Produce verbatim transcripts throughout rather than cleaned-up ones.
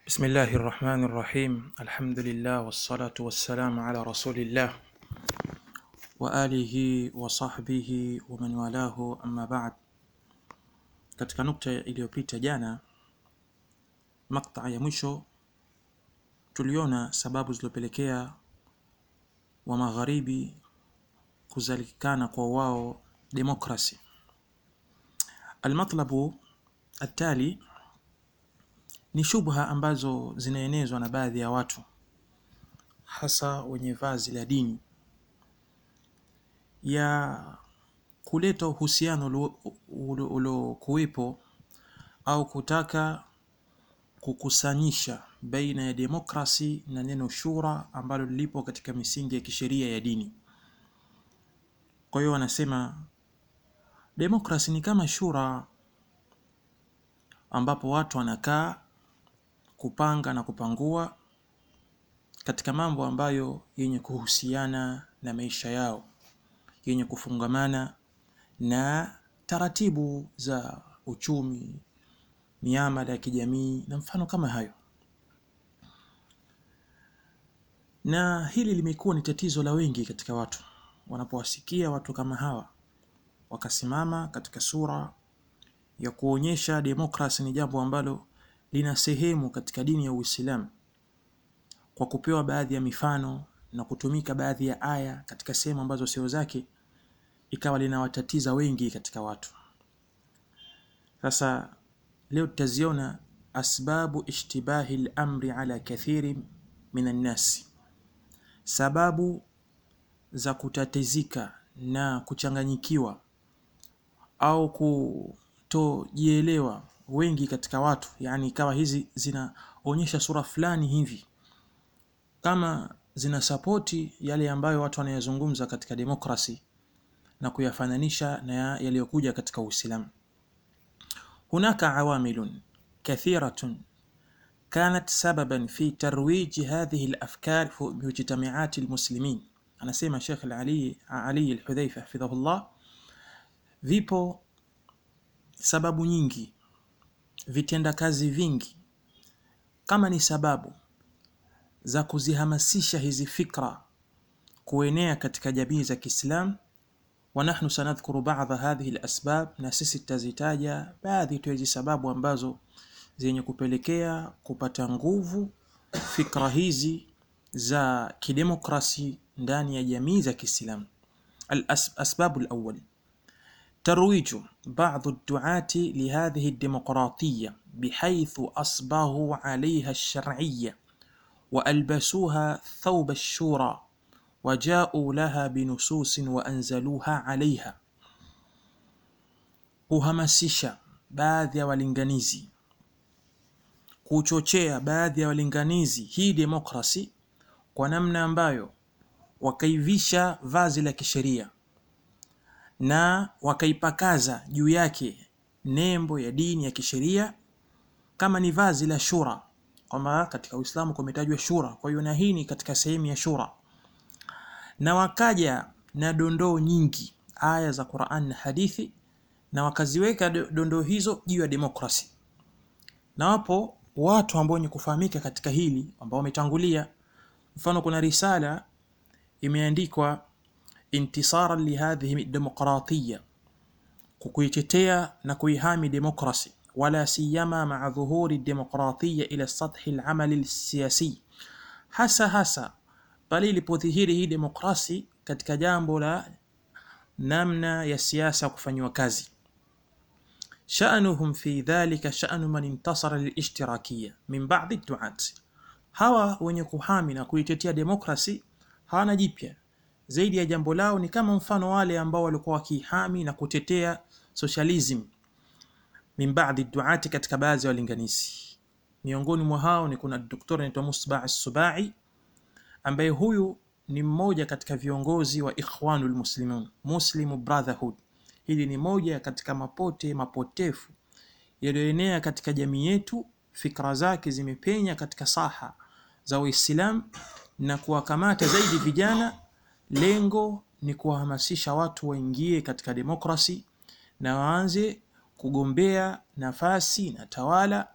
بسم الله الرحمن الرحيم. الحمد لله والصلاة والسلام على رسول الله وآله وصحبه ومن والاه أما بعد. Katika nukta iliyopita jana, maktaa ya mwisho, tuliona sababu zilizopelekea wa magharibi kuzalikana kwa wao demokrasi. Almatlabu atali ni shubha ambazo zinaenezwa na baadhi ya watu, hasa wenye vazi la dini, ya kuleta uhusiano uliokuwepo au kutaka kukusanyisha baina ya demokrasi na neno shura ambalo lipo katika misingi ya kisheria ya dini. Kwa hiyo wanasema demokrasi ni kama shura ambapo watu wanakaa kupanga na kupangua katika mambo ambayo yenye kuhusiana na maisha yao, yenye kufungamana na taratibu za uchumi, miamala ya kijamii na mfano kama hayo. Na hili limekuwa ni tatizo la wengi katika watu. Wanapowasikia watu kama hawa wakasimama katika sura ya kuonyesha demokrasi ni jambo ambalo lina sehemu katika dini ya Uislamu, kwa kupewa baadhi ya mifano na kutumika baadhi ya aya katika sehemu ambazo sio zake, ikawa linawatatiza wengi katika watu. Sasa leo tutaziona asbabu ishtibahi al-amri ala kathiri min an-nas, sababu za kutatizika na kuchanganyikiwa au kutojielewa wengi katika watu. Yani ikawa hizi zinaonyesha sura fulani hivi kama zina sapoti yale ambayo watu wanayazungumza katika demokrasi na kuyafananisha na yaliyokuja katika Uislamu. Hunaka awamilun kathiratun kanat sababan fi tarwij hadhihi al-afkar fi mujtami'at al-muslimin. Anasema Sheikh Ali Ali al-Hudhaifa hafidhahullah, vipo sababu nyingi, vitenda kazi vingi kama ni sababu za kuzihamasisha hizi fikra kuenea katika jamii za Kiislamu. Wa nahnu sanadhkuru ba'dha hadhihi al-asbab, na sisi tutazitaja baadhi tu hizi sababu ambazo zenye kupelekea kupata nguvu fikra hizi za kidemokrasi ndani ya jamii za Kiislamu. Al-asbab al-awwal ترويج بعض الدعاة لهذه الديمقراطية بحيث أصبحوا عليها الشرعية وألبسوها ثوب الشورى وجاءوا لها بنصوص وأنزلوها عليها. kuhamasisha baadhi ya walinganizi, kuchochea baadhi ya walinganizi hii demokrasi kwa namna ambayo wakaivisha vazi la kisheria na wakaipakaza juu yake nembo ya dini ya kisheria kama ni vazi la shura, kwamba katika Uislamu kumetajwa shura, kwa hiyo na hii ni katika sehemu ya shura. Na wakaja na dondoo nyingi, aya za Qur'an na hadithi, na wakaziweka dondoo hizo juu ya demokrasi. Na wapo watu ambao ni kufahamika katika hili ambao wametangulia. Mfano, kuna risala imeandikwa intisara li hadhihi demokratiya, kukuitetea na kuihami demokrasi, wala siyama ma'a dhuhuri demokratiya ila sathi al-amal al-siyasi, hasa hasa bali ilipodhihiri hii demokrasi katika jambo la namna ya siasa kufanywa kazi. Sha'nuhum fi dhalika sha'nu man intasara lil-ishtirakiyya min ba'd ad-du'at. Hawa wenye kuhami na kuitetea demokrasi hawana jipya zaidi ya jambo lao, ni kama mfano wale ambao walikuwa wakihami na kutetea socialism min ba'd ad-du'at, katika baadhi ya walinganizi. Miongoni mwa hao ni kuna daktari anaitwa Musbah as-Subai, ambaye huyu ni mmoja katika viongozi wa Ikhwanul Muslimun, Muslim Brotherhood. Hili ni moja katika mapote mapotefu yaliyoenea katika jamii yetu. Fikra zake zimepenya katika saha za Uislamu na kuwakamata zaidi vijana. Lengo ni kuwahamasisha watu waingie katika demokrasi na waanze kugombea nafasi na tawala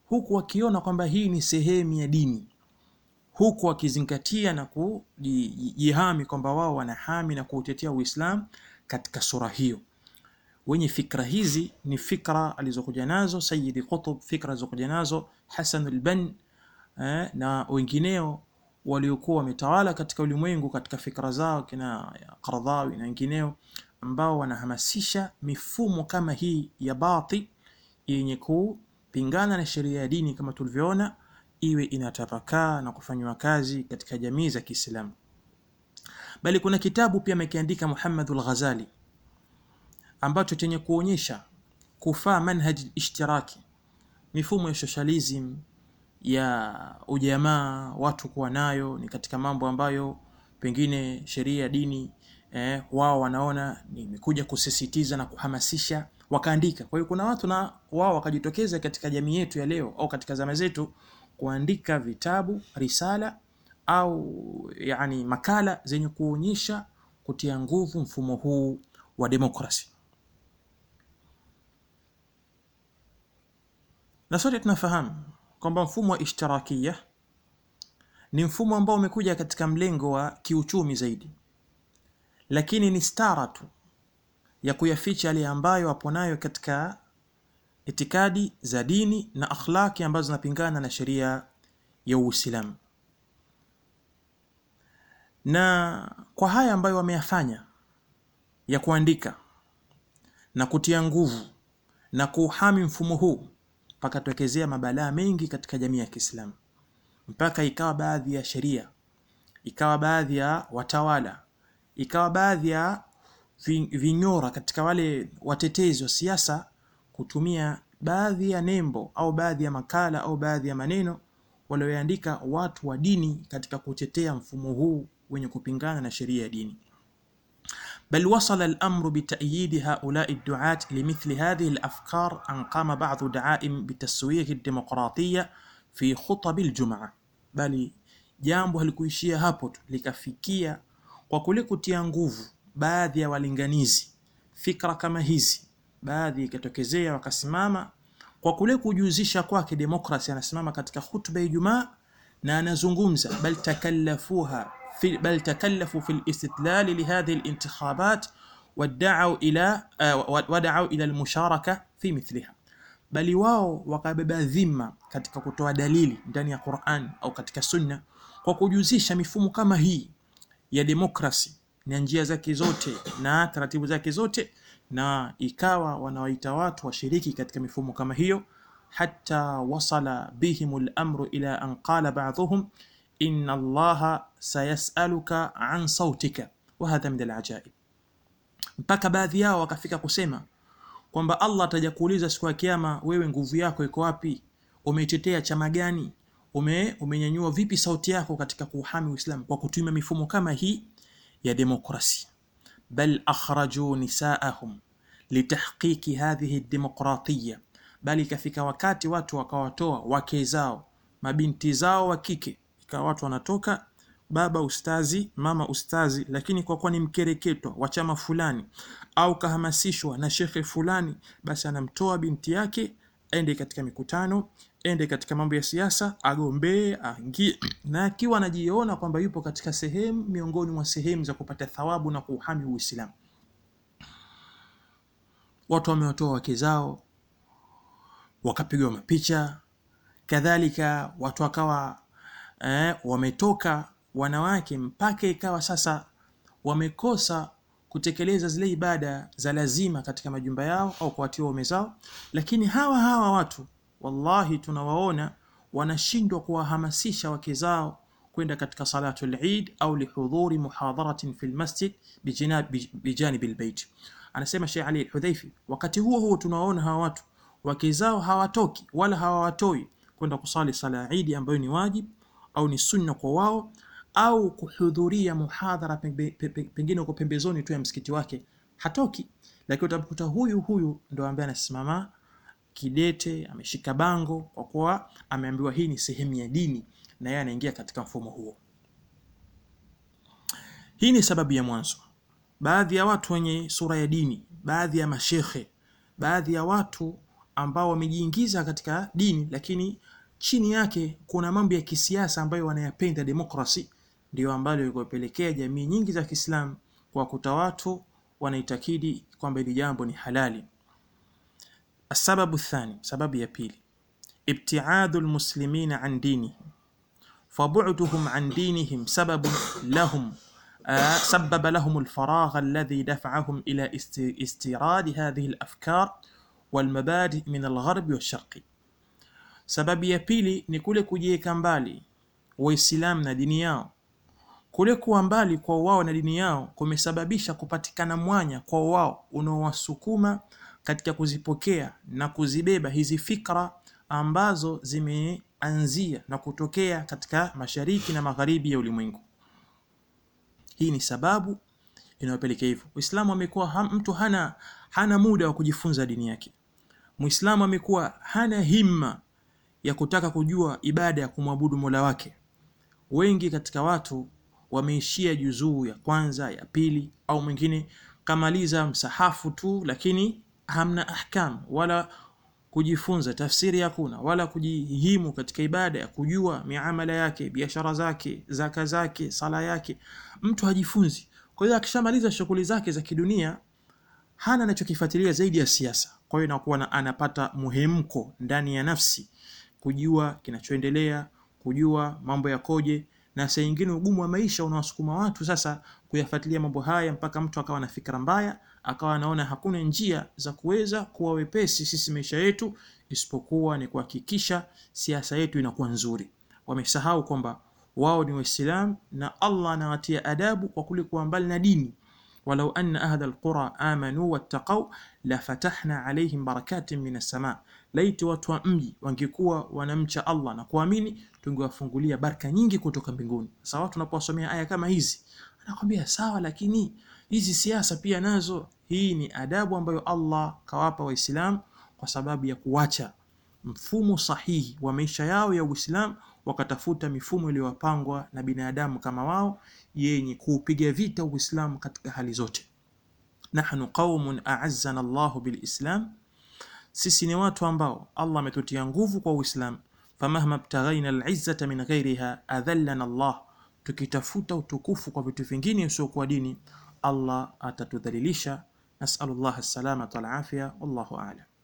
huku wakiona kwamba hii ni sehemu ya dini, huku wakizingatia na kujihami kwamba wao wanahami na kuutetea Uislamu katika sura hiyo. Wenye fikra hizi ni fikra alizokuja nazo Sayyid Qutb, fikra alizokuja nazo Hasan al-Banna eh, na wengineo waliokuwa wametawala katika ulimwengu katika fikra zao, kina Qaradawi na wengineo, ambao wanahamasisha mifumo kama hii ya batil yenye kupingana na sheria ya dini kama tulivyoona, iwe inatapakaa na kufanywa kazi katika jamii za Kiislamu. Bali kuna kitabu pia amekiandika Muhammad al-Ghazali ambacho chenye kuonyesha kufaa manhaj ishtiraki, mifumo ya socialism ya ujamaa watu kuwa nayo ni katika mambo ambayo pengine sheria ya dini eh, wao wanaona nimekuja kusisitiza na kuhamasisha, wakaandika. Kwa hiyo kuna watu na wao wakajitokeza katika jamii yetu ya leo au katika zama zetu kuandika vitabu, risala au yani makala zenye kuonyesha kutia nguvu mfumo huu wa demokrasi. Na sote tunafahamu kwamba mfumo wa ishtirakia ni mfumo ambao umekuja katika mlengo wa kiuchumi zaidi, lakini ni stara tu ya kuyaficha yale ambayo hapo nayo katika itikadi za dini na akhlaki ambazo zinapingana na sheria ya Uislamu. Na kwa haya ambayo wameyafanya ya kuandika na kutia nguvu na kuhami mfumo huu, mpaka tokezea mabalaa mengi katika jamii ya Kiislamu, mpaka ikawa baadhi ya sheria, ikawa baadhi ya watawala, ikawa baadhi ya vinyora katika wale watetezi wa siasa kutumia baadhi ya nembo au baadhi ya makala au baadhi ya maneno walioandika watu wa dini katika kutetea mfumo huu wenye kupingana na sheria ya dini. بل وصل الأمر بتأييد هؤلاء الدعاة لمثل هذه الأفكار أن قام بعض دعائم بتسوية الديمقراطية في خطب الجمعة. بل jambo halikuishia hapo tu, likafikia kwa kule kutia nguvu baadhi ya walinganizi fikra kama hizi, baadhi ikatokezea wakasimama kwa kule kujuzisha kwake demokrasia, anasimama katika hutuba ya Ijumaa na anazungumza, bal takallafuha في بل تكلفوا في الاستدلال لهذه الانتخابات ودعوا إلى ودعوا إلى المشاركة في مثلها. bali wao wakabeba dhima katika kutoa dalili ndani ya Qur'an au katika Sunna kwa kujuzisha mifumo kama hii ya demokrasi na njia zake zote na taratibu zake zote, na ikawa wanawaita watu washiriki katika mifumo kama hiyo, hatta wasala bihimul amru ila an qala ba'dhum inna Allaha sayasaluka an sautika wa hadha min al-ajaib. Mpaka baadhi yao wakafika kusema kwamba Allah ataja kuuliza siku ya kiyama, wewe nguvu yako iko wapi? Umetetea chama gani? Ume umenyanyua vipi sauti yako katika kuhami Uislamu kwa kutumia mifumo kama hii ya demokrasia? Bal akhraju nisaahum litahqiqi hadhihi ad-demokratiyya, bali kafika wakati watu wakawatoa wake zao, mabinti zao wa kike, ikawa watu wanatoka baba ustazi, mama ustazi, lakini kwa kuwa ni mkereketwa wa chama fulani au kahamasishwa na shekhe fulani, basi anamtoa binti yake ende katika mikutano, ende katika mambo ya siasa, agombee, aingie, na akiwa anajiona kwamba yupo katika sehemu miongoni mwa sehemu za kupata thawabu na kuhami Uislamu. Watu wamewatoa wake zao wakapigwa mapicha, kadhalika watu wakawa eh, wametoka wanawake mpaka ikawa sasa wamekosa kutekeleza zile ibada za lazima katika majumba yao au kuwatia waume zao. Lakini hawa hawa watu wallahi tunawaona wanashindwa kuwahamasisha wake zao kwenda katika salatul Eid au lihudhuri muhadharatin fil masjid bijanib albayt. Anasema Sheikh Ali al-Hudhaifi, wakati huo huo tunawaona hawa watu wake zao hawatoki wala hawawatoi kwenda kusali sala Eid ambayo ni wajibu au ni sunna kwa wao, au kuhudhuria muhadhara pengine uko pembezoni tu ya msikiti wake, hatoki. Lakini utamkuta huyu huyu ndo ambaye anasimama kidete, ameshika bango kwa kuwa ameambiwa hii ni sehemu ya dini, na yeye anaingia katika mfumo huo. Hii ni sababu ya mwanzo. Baadhi ya watu wenye sura ya dini, baadhi ya mashekhe, baadhi ya watu ambao wamejiingiza katika dini, lakini chini yake kuna mambo ya kisiasa ambayo wanayapenda demokrasi, ndio ambalo likopelekea jamii nyingi za Kiislamu kwa kuta watu wanaitakidi kwamba hili jambo ni halali. Sababu thani, sababu ya pili, ibtiadul muslimina an dinihim fabu'duhum an dinihim sababun lahum سبب لهم الفراغ الذي دفعهم إلى استيراد هذه الأفكار والمبادئ من الغرب والشرق. Sababu ya pili ni kule kujiweka mbali Waislamu na dini yao. Kule kuwa mbali kwa wao na dini yao kumesababisha kupatikana mwanya kwa wao unaowasukuma katika kuzipokea na kuzibeba hizi fikra ambazo zimeanzia na kutokea katika mashariki na magharibi ya ulimwengu. Hii ni sababu inayopelekea hivyo. Uislamu amekuwa mtu hana hana muda wa kujifunza dini yake. Muislamu amekuwa hana himma ya kutaka kujua ibada ya kumwabudu Mola wake. Wengi katika watu wameishia juzuu ya kwanza, ya pili, au mwingine kamaliza msahafu tu, lakini hamna ahkam wala kujifunza tafsiri hakuna, wala kujihimu katika ibada ya kujua miamala yake, biashara zake, zaka zake, sala yake. Mtu hajifunzi. Kwa hiyo akishamaliza shughuli zake za kidunia hana anachokifuatilia zaidi ya siasa. Kwa hiyo inakuwa anapata muhemko ndani ya nafsi kujua kinachoendelea, kujua mambo yakoje, na saa nyingine ugumu wa maisha unawasukuma watu sasa kuyafuatilia mambo haya mpaka mtu akawa na fikra mbaya, akawa anaona hakuna njia za kuweza kuwa wepesi sisi maisha yetu isipokuwa ni kuhakikisha siasa yetu inakuwa nzuri. Wamesahau kwamba wao ni Waislamu na Allah anawatia adabu kwa kule kuwa mbali na dini. Walau anna ahla alqura amanu wattaqaw la fatahna alayhim barakatin minas samaa. Laiti watu wa mji wangekuwa wanamcha Allah na kuamini, tungewafungulia baraka nyingi kutoka mbinguni. Sasa watu tunapowasomea aya kama hizi anakuambia sawa, lakini hizi siasa pia nazo. Hii ni adabu ambayo Allah kawapa Waislamu kwa sababu ya kuacha mfumo sahihi wa maisha yao ya Uislamu, wakatafuta mifumo iliyopangwa na binadamu kama wao yenye kuupiga vita Uislamu katika hali zote. Nahnu qaumun a'azzana Allahu bil Islam, sisi ni watu ambao Allah ametutia nguvu kwa Uislamu. Famahma ibtaghaina al-izzata min ghayriha adhallana Allah, tukitafuta utukufu kwa vitu vingine usiokuwa dini Allah atatudhalilisha. Nas'alullah as-salamata wal afia, wallahu a'lam.